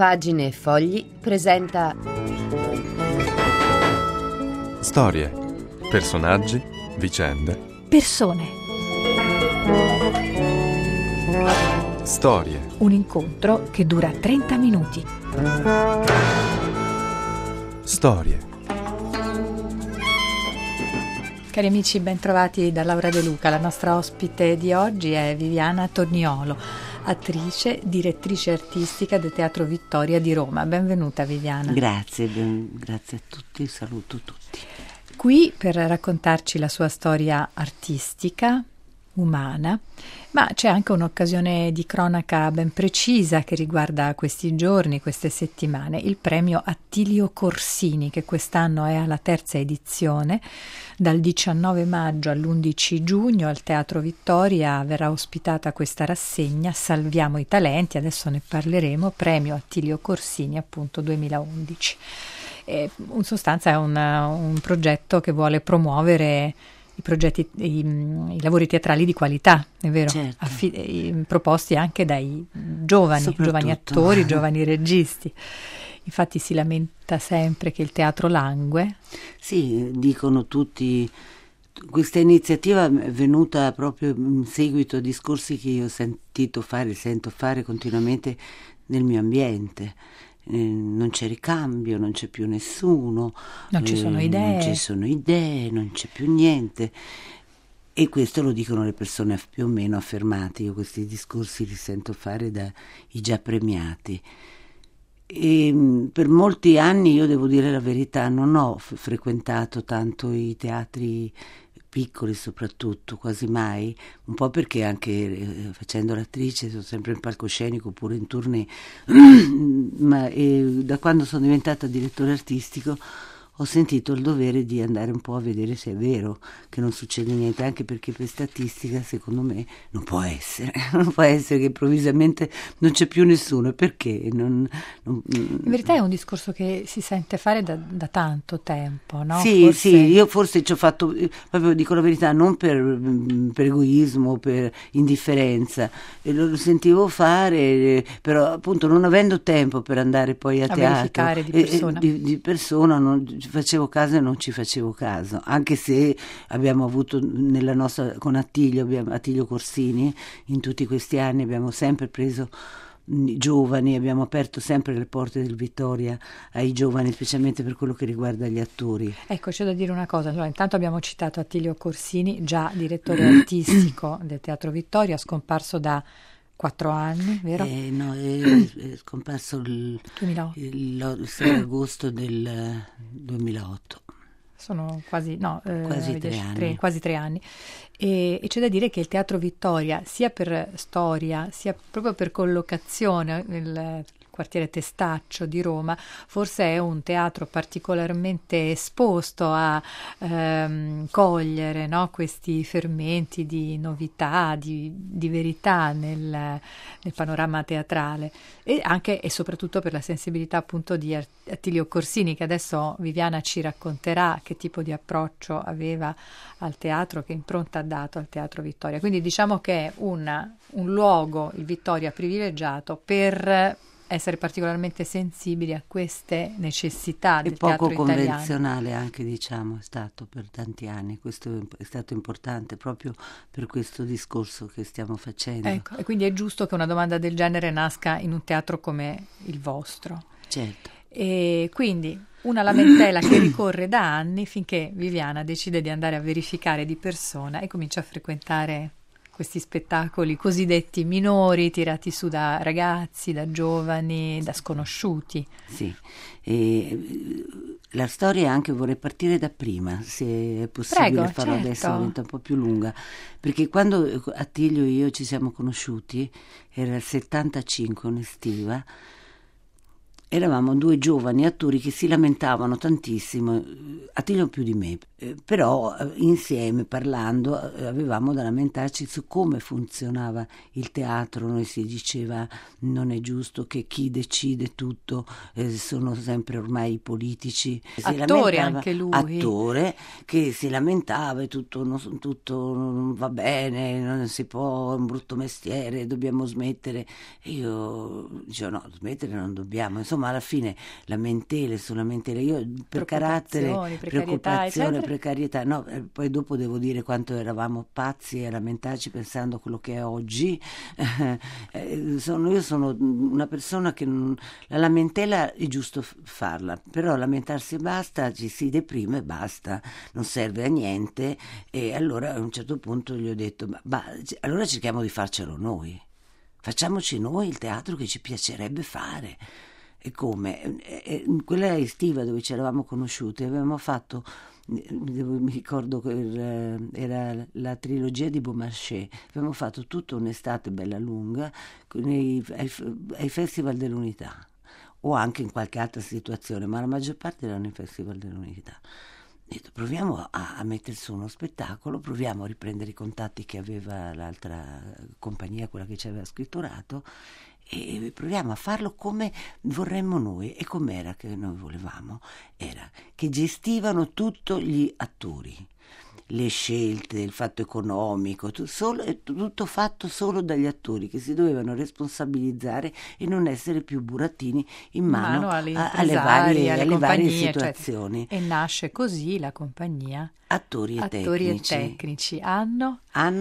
Pagine e Fogli presenta storie, personaggi, vicende, persone. Storie. Un incontro che dura 30 minuti. Storie. Cari amici, ben trovati da Laura De Luca. La nostra ospite di oggi è Viviana Toniolo, attrice, direttrice artistica del Teatro Vittoria di Roma. Benvenuta Viviana. Grazie a tutti, saluto tutti. Qui per raccontarci la sua storia artistica, umana, ma c'è anche un'occasione di cronaca ben precisa che riguarda questi giorni, queste settimane, il premio Attilio Corsini, che quest'anno è alla terza edizione. Dal 19 maggio all'11 giugno al Teatro Vittoria verrà ospitata questa rassegna Salviamo i talenti, adesso ne parleremo, premio Attilio Corsini appunto 2011. In sostanza è un progetto che vuole promuovere i lavori teatrali di qualità, è vero? Certo. Proposti anche dai giovani attori, giovani registi. Infatti si lamenta sempre che il teatro langue. Sì, dicono tutti. Questa iniziativa è venuta proprio in seguito a discorsi che io ho sento fare continuamente nel mio ambiente. Non c'è ricambio, non c'è più nessuno, non ci sono idee, non c'è più niente. E questo lo dicono le persone più o meno affermate. Io questi discorsi li sento fare dai già premiati. E per molti anni, io devo dire la verità, non ho frequentato tanto i teatri piccoli, soprattutto, quasi mai, un po' perché anche facendo l'attrice sono sempre in palcoscenico oppure in tournée, ma da quando sono diventata direttore artistico ho sentito il dovere di andare un po' a vedere se è vero che non succede niente, anche perché per statistica secondo me non può essere che improvvisamente non c'è più nessuno. Perché? In verità è un discorso che si sente fare da tanto tempo, no? Sì, io forse ci ho fatto, proprio dico la verità, non per egoismo, per indifferenza, lo sentivo fare, però appunto non avendo tempo per andare poi a teatro, verificare di persona, non facevo caso e non ci facevo caso, anche se abbiamo avuto nella nostra, con Attilio Corsini, in tutti questi anni abbiamo sempre preso giovani, abbiamo aperto sempre le porte del Vittoria ai giovani, specialmente per quello che riguarda gli attori. Ecco, c'è da dire una cosa. Allora, intanto abbiamo citato Attilio Corsini, già direttore artistico del Teatro Vittoria, scomparso da 4 anni, vero? No, è scomparso il 6 agosto del 2008. Sono quasi 3 anni. Quasi 3 anni. E c'è da dire che il Teatro Vittoria, sia per storia, sia proprio per collocazione, il quartiere Testaccio di Roma, forse è un teatro particolarmente esposto a cogliere, no, questi fermenti di novità, di verità nel panorama teatrale, e anche e soprattutto per la sensibilità appunto di Attilio Corsini, che adesso Viviana ci racconterà che tipo di approccio aveva al teatro, che impronta ha dato al Teatro Vittoria. Quindi diciamo che è un luogo, il Vittoria, privilegiato per essere particolarmente sensibili a queste necessità del teatro italiano. E poco convenzionale anche, diciamo, è stato per tanti anni. Questo è stato importante proprio per questo discorso che stiamo facendo. Ecco, e quindi è giusto che una domanda del genere nasca in un teatro come il vostro. Certo. E quindi una lamentela che ricorre da anni, finché Viviana decide di andare a verificare di persona e comincia a frequentare questi spettacoli cosiddetti minori, tirati su da ragazzi, da giovani, da sconosciuti. Sì, e la storia anche vorrei partire da prima, se è possibile. Prego, farlo certo. Adesso diventa un po' più lunga, perché quando Attilio e io ci siamo conosciuti, era il 75, un'estiva, eravamo 2 giovani attori che si lamentavano tantissimo, Attilio più di me, Però insieme, parlando, avevamo da lamentarci su come funzionava il teatro. Noi si diceva non è giusto che chi decide tutto sono sempre ormai i politici. Attore anche lui. Attore che si lamentava e tutto non va bene, non si può, è un brutto mestiere, dobbiamo smettere. E io dicevo no, smettere non dobbiamo. Insomma, alla fine lamentele su lamentele. Io per carattere, preoccupazione, precarietà, no, poi dopo devo dire quanto eravamo pazzi a lamentarci pensando a quello che è oggi. Io sono una persona che la lamentela è giusto farla, però lamentarsi basta, ci si deprime e basta, non serve a niente. E allora a un certo punto gli ho detto allora cerchiamo di farcelo noi, facciamoci noi il teatro che ci piacerebbe fare. E come? In quella estiva dove ci eravamo conosciuti avevamo fatto, mi ricordo che era la trilogia di Beaumarchais, abbiamo fatto tutta un'estate bella lunga ai Festival dell'Unità o anche in qualche altra situazione, ma la maggior parte erano i Festival dell'Unità. Ho detto, proviamo a mettere su uno spettacolo, proviamo a riprendere i contatti che aveva l'altra compagnia, quella che ci aveva scritturato, e proviamo a farlo come vorremmo noi. E com'era che noi volevamo? Era che gestivano tutto gli attori, le scelte, il fatto economico, tutto fatto solo dagli attori che si dovevano responsabilizzare e non essere più burattini in mano alle varie situazioni. Cioè, e nasce così la compagnia Attori e Tecnici. Anno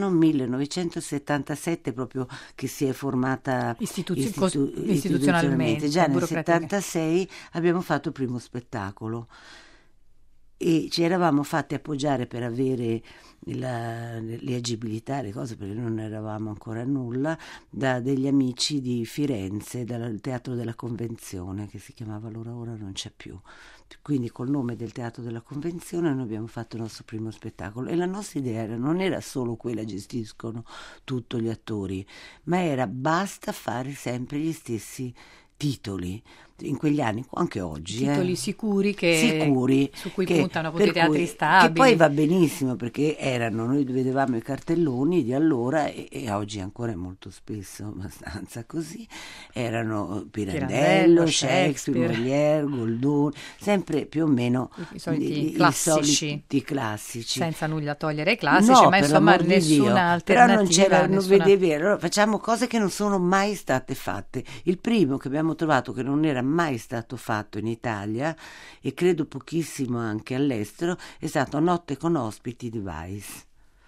1977, proprio che si è formata istituzionalmente. Già nel 76 abbiamo fatto il primo spettacolo e ci eravamo fatti appoggiare per avere le agibilità, le cose, perché non eravamo ancora nulla, da degli amici di Firenze, dal Teatro della Convenzione, che si chiamava ora non c'è più. Quindi col nome del Teatro della Convenzione noi abbiamo fatto il nostro primo spettacolo e la nostra idea non era solo quella gestiscono tutto gli attori, ma era basta fare sempre gli stessi titoli. In quegli anni, anche oggi, titoli sicuri su cui puntano appunto i teatri stabili, che poi va benissimo, perché noi vedevamo i cartelloni di allora e oggi ancora molto spesso abbastanza così, erano Pirandello, Shakespeare, Molière, Goldoni, sempre più o meno i soliti classici, senza nulla togliere ai classici, ma insomma nessuna alternativa. Però non vedevi, allora facciamo cose che non sono mai state fatte. Il primo che abbiamo trovato che non era mai stato fatto in Italia e credo pochissimo anche all'estero è stato Notte con ospiti di Weiss.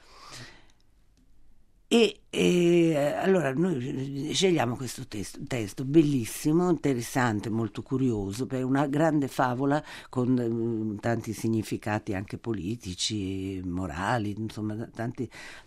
Allora noi scegliamo questo testo bellissimo, interessante, molto curioso, per una grande favola con tanti significati anche politici, morali, insomma tanti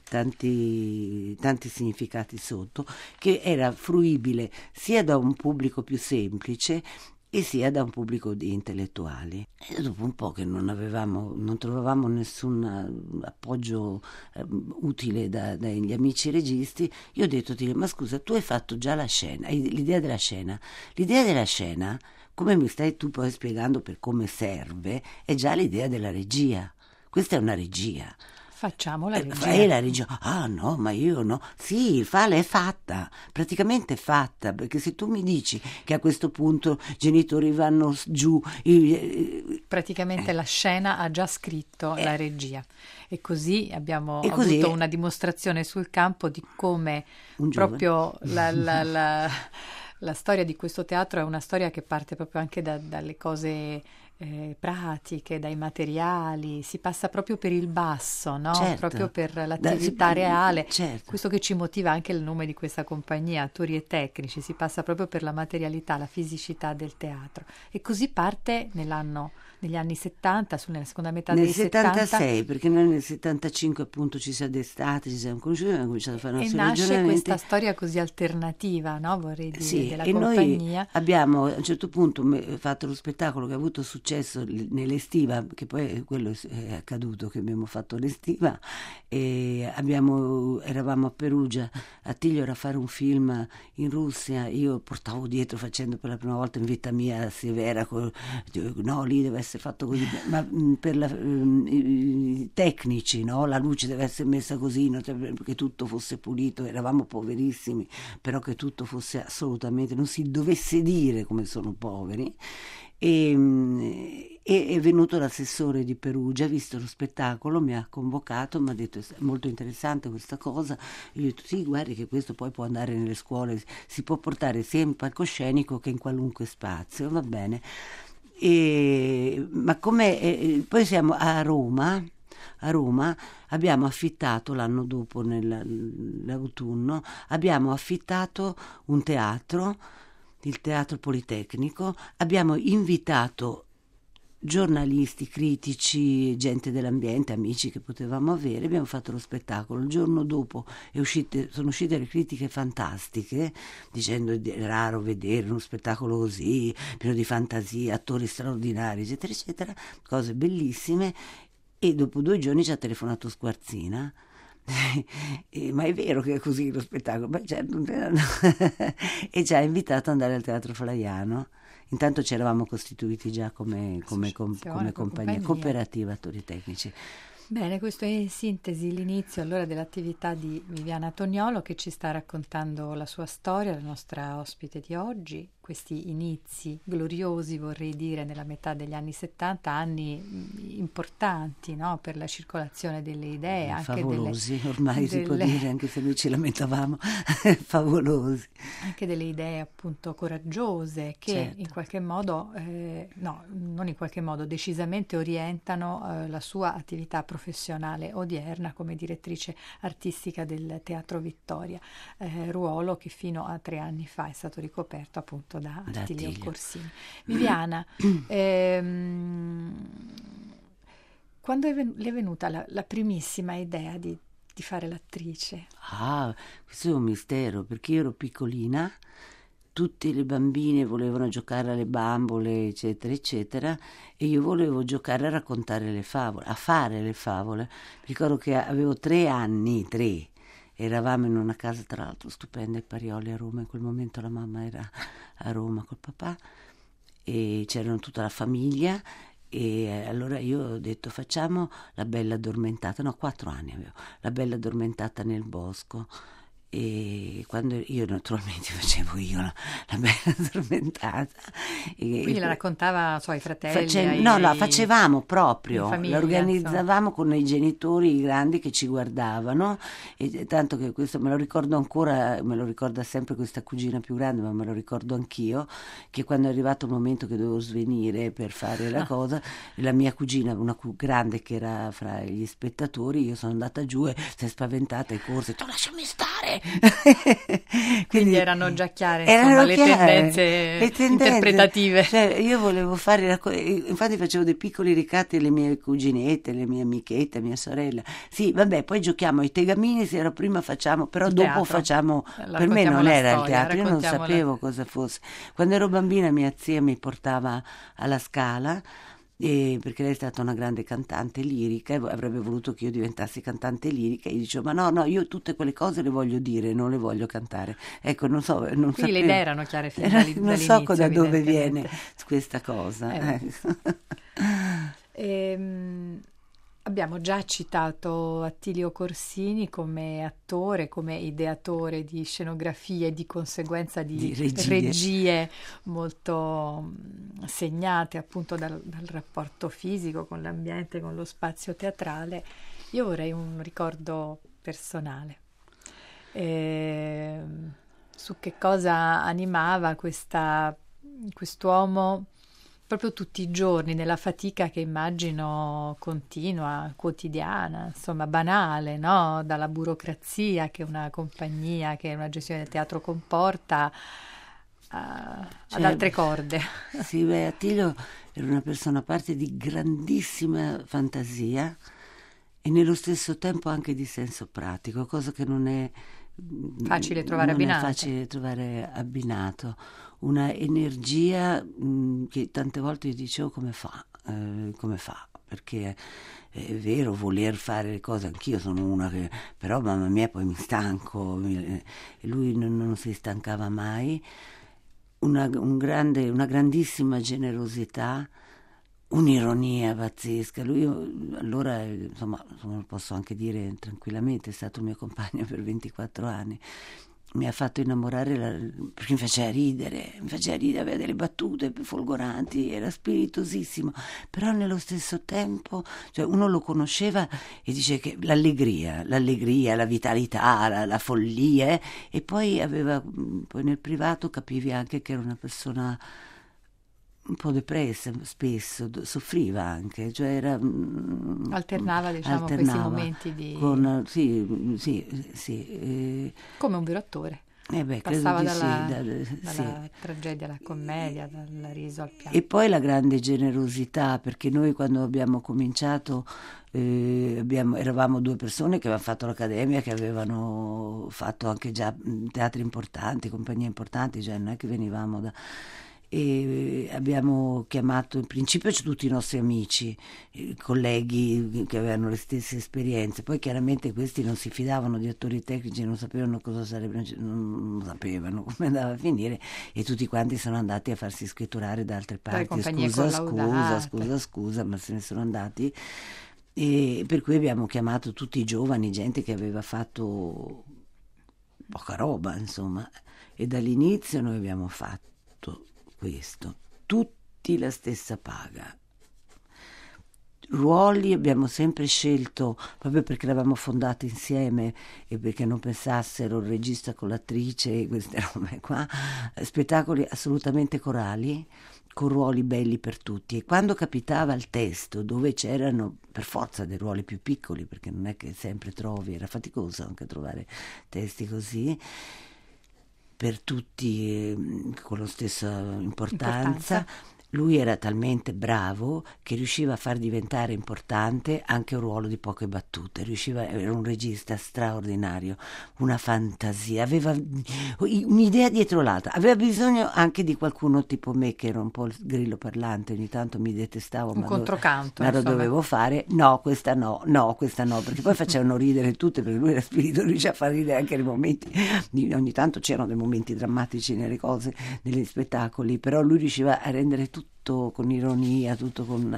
significati sotto, che era fruibile sia da un pubblico più semplice e sia da un pubblico di intellettuali. E dopo un po' che non trovavamo nessun appoggio utile dagli amici registi, io ho detto ma scusa, tu hai fatto già la scena, hai l'idea della scena, come mi stai tu poi spiegando per come serve, è già l'idea della regia. Questa è una regia. Facciamo la regia. Fai la regia. Ah no, ma io no. Sì, il file è fatta, praticamente fatta, perché se tu mi dici che a questo punto i genitori vanno giù... Praticamente la scena ha già scritto la regia. E così abbiamo avuto una dimostrazione sul campo di come proprio la storia di questo teatro è una storia che parte proprio anche dalle cose... pratiche, dai materiali, si passa proprio per il basso, no? Certo. Proprio per l'attività reale. Certo. Questo che ci motiva anche il nome di questa compagnia, Attori e Tecnici, si passa proprio per la materialità, la fisicità del teatro. E così parte negli anni 70, nella seconda metà dei 70. Nel 76, perché noi nel 75 appunto ci siamo addestrati, ci siamo conosciuti, abbiamo cominciato a fare i nostri ragionamenti. E nasce questa storia così alternativa, no? Vorrei dire, sì, della e compagnia. Noi abbiamo a un certo punto fatto lo spettacolo che ha avuto successo successo nell'estiva, che poi quello è accaduto, che abbiamo fatto l'estiva e eravamo a Perugia, Attilio era a fare un film in Russia, io portavo dietro, facendo per la prima volta in vita mia severa, no, lì deve essere fatto così, ma per i tecnici, no? La luce deve essere messa così, no? Che tutto fosse pulito, eravamo poverissimi, però che tutto fosse assolutamente, non si dovesse dire come sono poveri. E è venuto l'assessore di Perugia, ha visto lo spettacolo, mi ha convocato, mi ha detto: è molto interessante questa cosa. Io ho detto: sì, guardi che questo poi può andare nelle scuole, si può portare sia in palcoscenico che in qualunque spazio, va bene. Ma poi siamo a Roma, abbiamo affittato l'anno dopo, nell'autunno, abbiamo affittato un teatro, il Teatro Politecnico, abbiamo invitato giornalisti, critici, gente dell'ambiente, amici che potevamo avere, abbiamo fatto lo spettacolo. Il giorno dopo sono uscite le critiche fantastiche, dicendo: è raro vedere uno spettacolo così, pieno di fantasia, attori straordinari, eccetera, eccetera, cose bellissime. E dopo 2 giorni ci ha telefonato Squarzina. Ma è vero che è così lo spettacolo? Beh, certo. E ci ha invitato ad andare al Teatro Flaiano. Intanto ci eravamo costituiti già come compagnia cooperativa attori tecnici. Bene, questo è in sintesi l'inizio allora dell'attività di Viviana Toniolo, che ci sta raccontando la sua storia, la nostra ospite di oggi. Questi inizi gloriosi, vorrei dire, nella metà degli anni 70, anni importanti, no? Per la circolazione delle idee, anche favolosi, ormai si può dire, anche se noi ci lamentavamo, favolosi. Anche delle idee appunto coraggiose che certo. In qualche modo, non in qualche modo, decisamente orientano la sua attività professionale odierna come direttrice artistica del Teatro Vittoria, ruolo che fino a 3 anni fa è stato ricoperto appunto da Attilio Corsini. Viviana, quando le è venuta la primissima idea di fare l'attrice? Questo è un mistero, perché io ero piccolina, tutte le bambine volevano giocare alle bambole, eccetera, eccetera, e io volevo giocare a raccontare le favole, a fare le favole. Ricordo che avevo 3 anni, eravamo in una casa tra l'altro stupenda, ai Parioli a Roma. In quel momento la mamma era a Roma col papà e c'erano tutta la famiglia, e allora io ho detto: facciamo La Bella Addormentata. No, 4 anni avevo, La Bella Addormentata nel bosco. E quando io naturalmente facevo la Bella Addormentata, quindi la raccontava ai fratelli? No, la facevamo proprio, famiglia, la organizzavamo con i genitori, i grandi che ci guardavano, e tanto che questo me lo ricordo ancora, me lo ricorda sempre questa cugina più grande, ma me lo ricordo anch'io, che quando è arrivato il momento che dovevo svenire per fare la cosa, la mia cugina, una grande che era fra gli spettatori, io sono andata giù e si è spaventata e corse, ho detto: lasciami stare. Quindi erano già chiare, insomma, le tendenze interpretative. Cioè, io volevo fare, infatti facevo dei piccoli ricatti alle mie cuginette, alle mie amichette, a mia sorella. Sì, vabbè, poi giochiamo ai tegamini, se era prima facciamo, però dopo teatro. Facciamo, per me non era storia, il teatro, io non sapevo cosa fosse. Quando ero bambina mia zia mi portava alla Scala, perché lei è stata una grande cantante lirica e avrebbe voluto che io diventassi cantante lirica, e io dicevo: ma no, io tutte quelle cose le voglio dire, non le voglio cantare. Ecco, non so, non quindi le idee erano chiare fin non so da dove viene questa cosa. Abbiamo già citato Attilio Corsini come attore, come ideatore di scenografie e di conseguenza di regie molto segnate appunto dal rapporto fisico con l'ambiente, con lo spazio teatrale. Io vorrei un ricordo personale su che cosa animava quest'uomo proprio tutti i giorni, nella fatica che immagino continua, quotidiana, insomma banale, no? Dalla burocrazia che una compagnia, che una gestione del teatro comporta, ad altre corde. Sì, Attilio era una persona a parte di grandissima fantasia e nello stesso tempo anche di senso pratico, cosa che non è facile trovare non abbinato. è facile trovare abbinato, una energia che tante volte io dicevo come fa, perché è vero voler fare le cose, anch'io sono una che, però mamma mia poi mi stanco, lui non si stancava mai, una grandissima generosità, un'ironia pazzesca. Lui, allora, insomma, lo posso anche dire tranquillamente, è stato il mio compagno per 24 anni. Mi ha fatto innamorare perché mi faceva ridere, aveva delle battute folgoranti, era spiritosissimo, però nello stesso tempo, cioè uno lo conosceva e dice che l'allegria, la vitalità, la follia, e poi poi nel privato capivi anche che era una persona un po' depressa, spesso soffriva anche, cioè era alternava, diciamo, questi momenti di come un vero attore. Passava dalla tragedia alla commedia, dal riso al pianto. E poi la grande generosità, perché noi quando abbiamo cominciato eravamo 2 persone che avevano fatto l'accademia, che avevano fatto anche già teatri importanti, compagnie importanti, cioè non è che venivamo da... E abbiamo chiamato in principio tutti i nostri amici, colleghi che avevano le stesse esperienze, poi chiaramente questi non si fidavano di attori tecnici, non sapevano cosa sarebbe, non sapevano come andava a finire, e tutti quanti sono andati a farsi scritturare da altre parti. Scusa, ma se ne sono andati, e per cui abbiamo chiamato tutti i giovani, gente che aveva fatto poca roba, insomma, e dall'inizio noi abbiamo fatto questo, tutti la stessa paga, ruoli abbiamo sempre scelto, proprio perché l'avevamo fondato insieme e perché non pensassero il regista con l'attrice e queste robe qua, spettacoli assolutamente corali, con ruoli belli per tutti, e quando capitava il testo dove c'erano per forza dei ruoli più piccoli, perché non è che sempre trovi, era faticoso anche trovare testi così per tutti con la stessa importanza. Lui era talmente bravo che riusciva a far diventare importante anche un ruolo di poche battute, era un regista straordinario, una fantasia, aveva un'idea dietro l'altra, aveva bisogno anche di qualcuno tipo me, che era un po' il grillo parlante, ogni tanto mi detestavo, un controcanto, ma lo dovevo fare, questa no, perché poi facevano ridere tutte, perché lui era spirito, riusciva a far ridere anche nei momenti, ogni tanto c'erano dei momenti drammatici nelle cose, negli spettacoli, però lui riusciva a rendere tutto con ironia, tutto con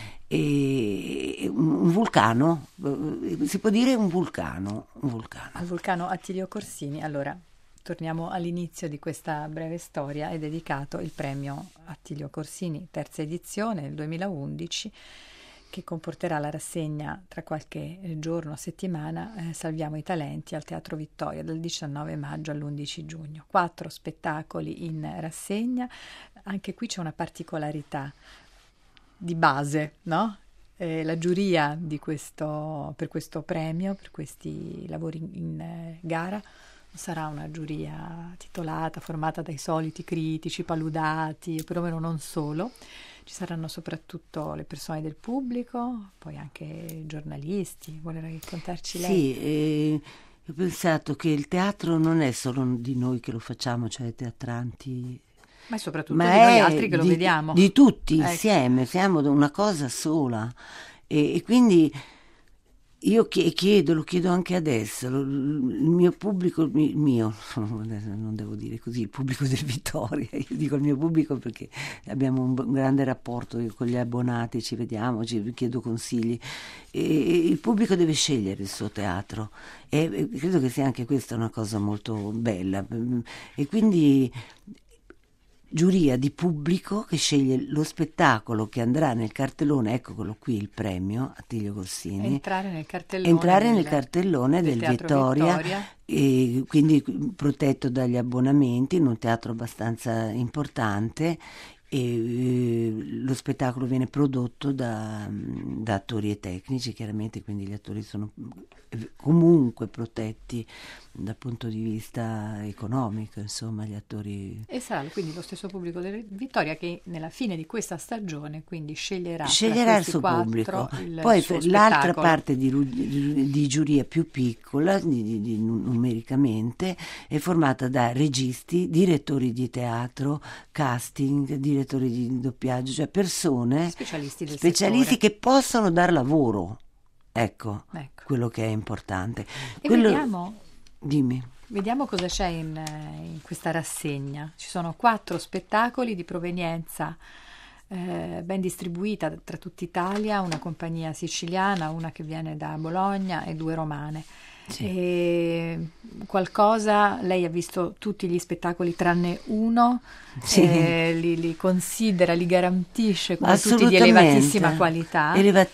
un vulcano, si può dire un vulcano. Al vulcano Attilio Corsini. Allora, torniamo all'inizio di questa breve storia. È dedicato il premio Attilio Corsini, terza edizione, nel 2011, che comporterà la rassegna tra qualche giorno, settimana, Salviamo i talenti al Teatro Vittoria, dal 19 maggio all'11 giugno. 4 spettacoli in rassegna. Anche qui c'è una particolarità di base, no? La giuria per questo premio, per questi lavori in gara, sarà una giuria titolata, formata dai soliti critici paludati, perlomeno non solo. Ci saranno soprattutto le persone del pubblico, poi anche giornalisti. Vuole raccontarci lei? Sì, ho pensato che il teatro non è solo di noi che lo facciamo, cioè teatranti, ma è soprattutto di noi altri che lo vediamo. Di tutti insieme, siamo una cosa sola. E quindi io lo chiedo anche adesso, il mio pubblico, non devo dire così, il pubblico del Vittoria, io dico il mio pubblico perché abbiamo un grande rapporto con gli abbonati, ci vediamo, ci chiedo consigli, e il pubblico deve scegliere il suo teatro, e credo che sia anche questa una cosa molto bella, e quindi giuria di pubblico che sceglie lo spettacolo che andrà nel cartellone, eccolo qui il premio Attilio Corsini, entrare nel cartellone del Vittoria, e quindi protetto dagli abbonamenti in un teatro abbastanza importante, e lo spettacolo viene prodotto da attori e tecnici, chiaramente, quindi gli attori sono comunque protetti dal punto di vista economico, insomma, gli attori. E sarà quindi lo stesso pubblico di Vittoria che nella fine di questa stagione quindi sceglierà Il suo pubblico. Poi l'altra parte di giuria più piccola, numericamente, è formata da registi, direttori di teatro, casting, direttori di doppiaggio, cioè persone specialisti che possono dar lavoro. Ecco, quello che è importante. Vediamo cosa c'è in questa rassegna. Ci sono 4 spettacoli di provenienza ben distribuita tra tutta Italia, una compagnia siciliana, una che viene da Bologna e 2 romane. Sì. E qualcosa, lei ha visto tutti gli spettacoli tranne uno, sì. Li considera, li garantisce come tutti di elevatissima qualità,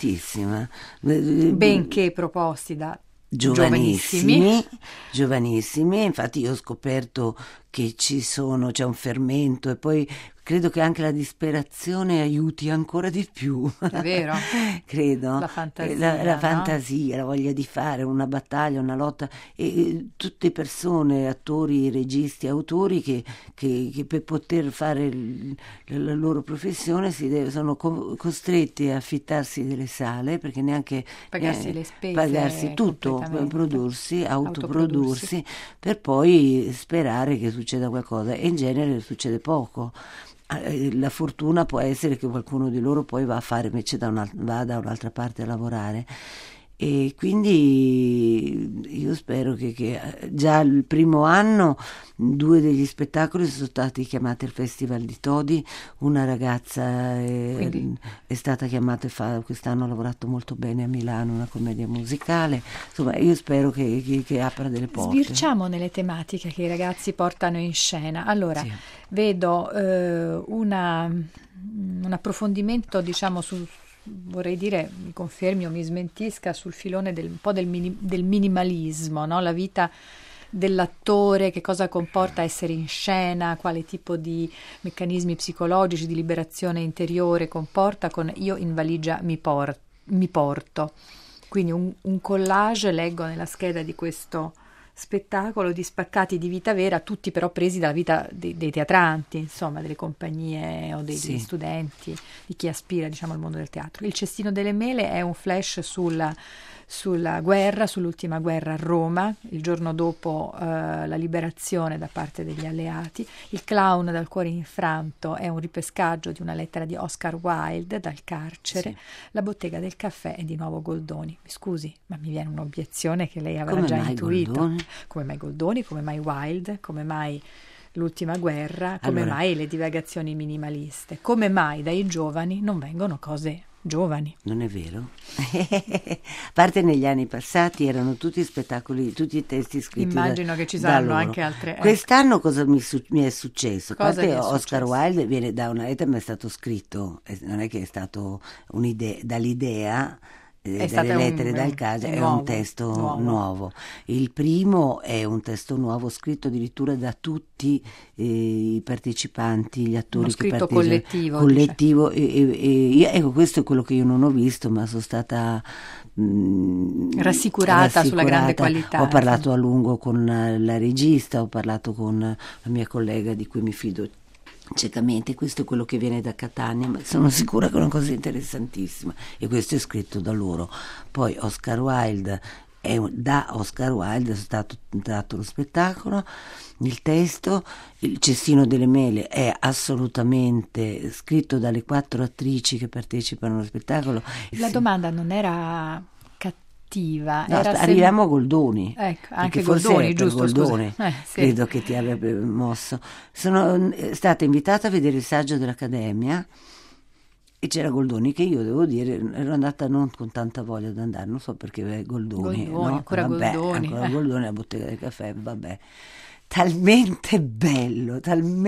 benché proposti da giovanissimi, infatti io ho scoperto che c'è un fermento e poi credo che anche la disperazione aiuti ancora di più. È vero? Credo. La fantasia, la fantasia, la voglia di fare una battaglia, una lotta, e tutte persone, attori, registi, autori che per poter fare la loro professione sono costretti a affittarsi delle sale, perché neanche pagarsi le spese, pagarsi tutto, autoprodursi, per poi sperare che succeda qualcosa, e in genere succede poco. La fortuna può essere che qualcuno di loro poi va a fare invece va da un'altra parte a lavorare, e quindi io spero che già il primo anno 2 degli spettacoli sono stati chiamati al Festival di Todi. Una ragazza è stata chiamata quest'anno, ha lavorato molto bene a Milano, una commedia musicale. Insomma, io spero che apra delle porte. Sbirciamo nelle tematiche che i ragazzi portano in scena. Allora, sì. Vedo un approfondimento, diciamo, vorrei dire, mi confermi o mi smentisca, sul filone un po' del minimalismo, no? La vita dell'attore, che cosa comporta essere in scena, quale tipo di meccanismi psicologici di liberazione interiore comporta con io in valigia mi porto. Quindi un collage, leggo nella scheda di questo spettacolo, di spaccati di vita vera, tutti però presi dalla vita dei teatranti, insomma, delle compagnie o degli studenti, di chi aspira, diciamo, al mondo del teatro. Il cestino delle mele è un flash sulla guerra, sull'ultima guerra a Roma, il giorno dopo la liberazione da parte degli alleati. Il clown dal cuore infranto è un ripescaggio di una lettera di Oscar Wilde dal carcere. Sì. La bottega del caffè è di nuovo Goldoni. Mi scusi, ma mi viene un'obiezione che lei avrà già intuito. Goldoni? Come mai Goldoni, come mai Wilde, come mai l'ultima guerra, come mai le divagazioni minimaliste, come mai dai giovani non vengono cose giovani. Non è vero? A parte negli anni passati erano tutti spettacoli, tutti i testi scritti. Immagino che ci saranno anche altre. Quest'anno cosa mi è successo? A parte Oscar Wilde viene da una lettera, ma è stato scritto, non è che è stato un'idea, dall'idea, dalle lettere dal caso, è un testo nuovo. Il primo è un testo nuovo scritto addirittura da tutti i partecipanti, gli attori. Uno scritto collettivo. Ecco, questo è quello che io non ho visto, ma sono stata rassicurata sulla grande qualità. Ho parlato a lungo con la regista, ho parlato con la mia collega di cui mi fido ciecamente. Questo è quello che viene da Catania, ma sono sicura che è una cosa interessantissima, e questo è scritto da loro. Poi Oscar Wilde, da Oscar Wilde è stato dato lo spettacolo, il testo. Il cestino delle mele è assolutamente scritto dalle 4 attrici che partecipano allo spettacolo. La domanda non era cattiva, no, arriviamo a Goldoni, ecco, anche Goldoni, giusto, Goldoni, credo che ti abbia mosso. Sono stata invitata a vedere il saggio dell'Accademia e c'era Goldoni, che io devo dire ero andata non con tanta voglia di andare, non so perché. Goldoni, no? Ancora Goldoni, Goldoni, la bottega del caffè, vabbè. talmente bello,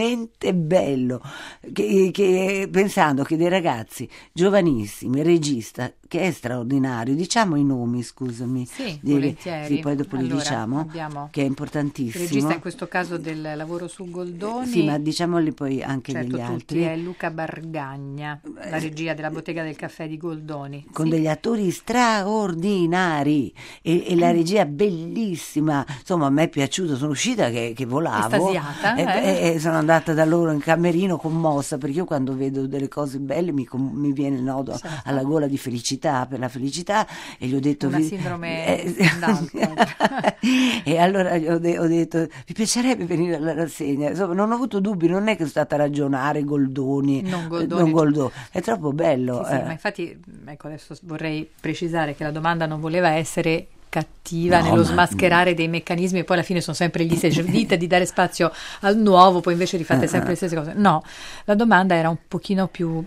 che pensando che dei ragazzi giovanissimi, regista, che è straordinario, diciamo i nomi, scusami. Sì, volentieri. Sì, poi dopo li diciamo, che è importantissimo. Il regista in questo caso del Lavoro su Goldoni. Sì, ma diciamoli poi anche certo, degli altri. Tutti, è Luca Bargagna, la regia della Bottega del Caffè di Goldoni. Con degli attori straordinari e la regia bellissima, insomma a me è piaciuto, sono uscita che volavo. Estasiata. E sono andata da loro in camerino commossa, perché io quando vedo delle cose belle mi viene il nodo alla gola di felicità, per la felicità, e gli ho detto una sindrome d'alcol. E allora ho detto vi piacerebbe venire alla rassegna, insomma non ho avuto dubbi, non è che sono stata a ragionare Goldoni, non Goldoni, è troppo bello. Sì, ma infatti ecco, adesso vorrei precisare che la domanda non voleva essere cattiva nello smascherare dei meccanismi e poi alla fine sono sempre lì, se dite di dare spazio al nuovo, poi invece rifate sempre le stesse cose. No, la domanda era un pochino più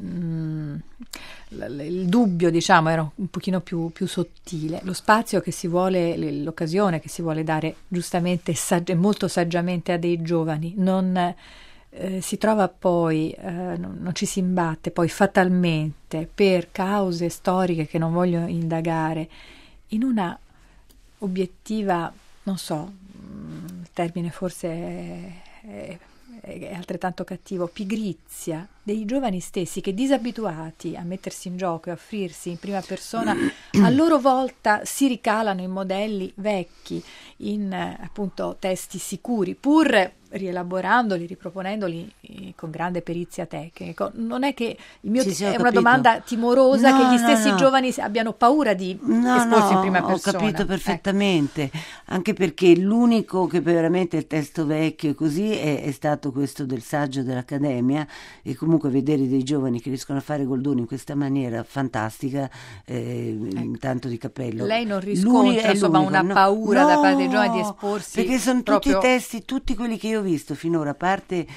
il dubbio, diciamo, era un pochino più sottile. Lo spazio che si vuole, l'occasione che si vuole dare giustamente molto saggiamente a dei giovani non si trova poi, non ci si imbatte poi fatalmente per cause storiche che non voglio indagare in una obiettiva, non so, il termine forse è altrettanto cattivo, pigrizia dei giovani stessi che, disabituati a mettersi in gioco e a offrirsi in prima persona, a loro volta si ricalano in modelli vecchi, in appunto testi sicuri, pur rielaborandoli, riproponendoli con grande perizia tecnica. Non è che il mio è una domanda timorosa, che gli stessi giovani abbiano paura di esporsi in prima persona. Ho capito perfettamente, anche perché l'unico che veramente il testo vecchio e così è stato questo del saggio dell'Accademia, e comunque vedere dei giovani che riescono a fare Goldoni in questa maniera fantastica, tanto di cappello. Lei non riscontra insomma una paura da parte dei giovani di esporsi? Perché sono tutti i testi, tutti quelli che io ho visto finora, a parte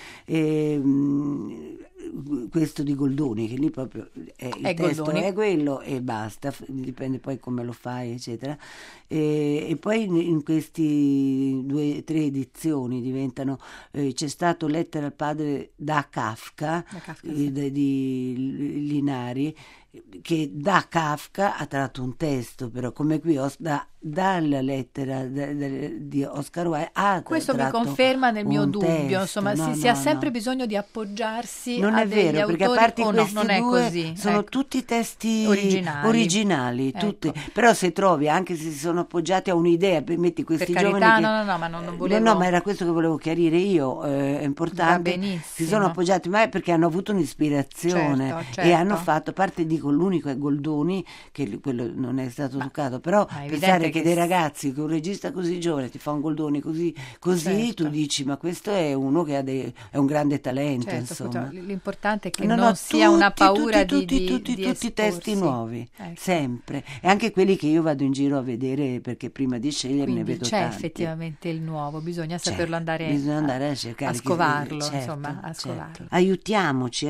questo di Goldoni, che lì proprio il testo Goldoni. È quello e basta, dipende poi come lo fai, eccetera. E poi in questi 2 o 3 edizioni diventano, c'è stato Lettera al padre da Kafka, sì, di Linari, che da Kafka ha tratto un testo, però come qui dalla lettera di Oscar Wilde questo mi conferma nel mio dubbio testo. Insomma, si ha sempre bisogno di appoggiarsi non a è degli vero, autori, perché a parte questi non è così, sono tutti testi originali tutti. Ecco. Però se trovi, anche se si sono appoggiati a un'idea, metti questi per giovani carità, no, ma non volevo, ma era questo che volevo chiarire io, è importante, si sono appoggiati, ma è perché hanno avuto un'ispirazione, certo. E hanno fatto, a parte dico l'unico è Goldoni, che quello non è stato toccato, però pensare che dei ragazzi, che un regista così giovane ti fa un Goldoni così certo. Tu dici ma questo è uno che è un grande talento, certo, insomma. L'importante è che non sia una paura tutti i testi nuovi, sempre, e anche quelli che io vado in giro a vedere, perché prima di sceglierne ne vedo c'è tanti. Effettivamente il nuovo, bisogna saperlo andare a cercare, a scovarlo, certo, insomma, a scovarlo. Aiutiamoci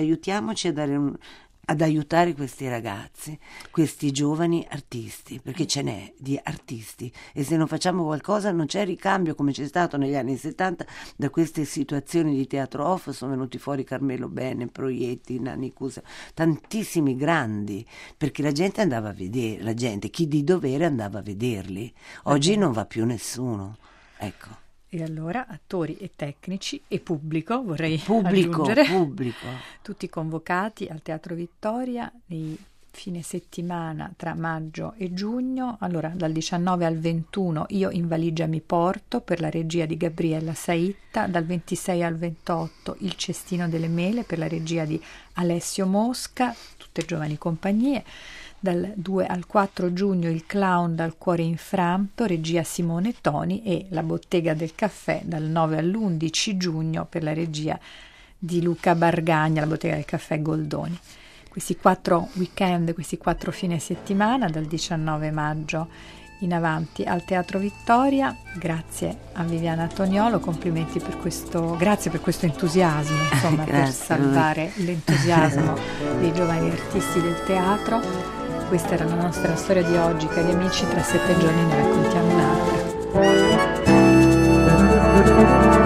ad aiutare questi ragazzi, questi giovani artisti, perché ce n'è di artisti, e se non facciamo qualcosa non c'è ricambio, come c'è stato negli anni 70. Da queste situazioni di teatro off sono venuti fuori Carmelo Bene, Proietti, Nanni Cusa, tantissimi grandi, perché la gente andava a vedere, chi di dovere andava a vederli. Oggi non va più nessuno, ecco. E allora attori e tecnici e pubblico, vorrei aggiungere, tutti convocati al Teatro Vittoria nei fine settimana tra maggio e giugno. Allora, dal 19 al 21 Io in valigia mi porto, per la regia di Gabriella Saitta, dal 26 al 28 Il cestino delle mele, per la regia di Alessio Mosca, tutte giovani compagnie. Dal 2 al 4 giugno Il clown dal cuore infranto, regia Simone Toni, e La bottega del caffè dal 9 all'11 giugno per la regia di Luca Bargagna, La bottega del caffè Goldoni. Questi 4 weekend, questi 4 fine settimana, dal 19 maggio in avanti al Teatro Vittoria. Grazie a Viviana Toniolo, complimenti grazie per questo entusiasmo, insomma, per salvare l'entusiasmo dei giovani artisti del teatro. Questa era la nostra storia di oggi, cari amici. Tra 7 giorni ne raccontiamo un'altra.